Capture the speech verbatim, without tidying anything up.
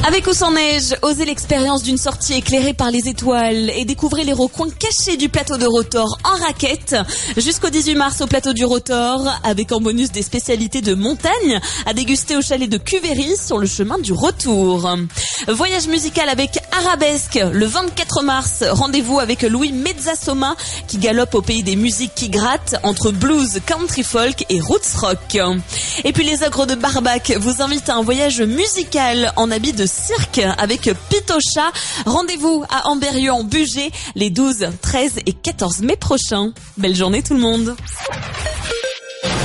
Avec ou sans neige, osez l'expérience d'une sortie éclairée par les étoiles et découvrez les recoins cachés du plateau de Rotor en raquette jusqu'au dix-huit mars au plateau du Rotor, avec en bonus des spécialités de montagne à déguster au chalet de Cuvéry sur le chemin du retour. Voyage musical avec Arabesque le vingt-quatre mars. Rendez-vous avec Louis Mezzasoma qui galope au pays des musiques qui grattent entre blues, country folk et roots rock. Et puis les ogres de Barbac vous invitent à un voyage musical en habit de cirque avec Pitocha. Rendez-vous à Ambérieu en Bugey les douze, treize et quatorze mai prochains. Belle journée tout le monde.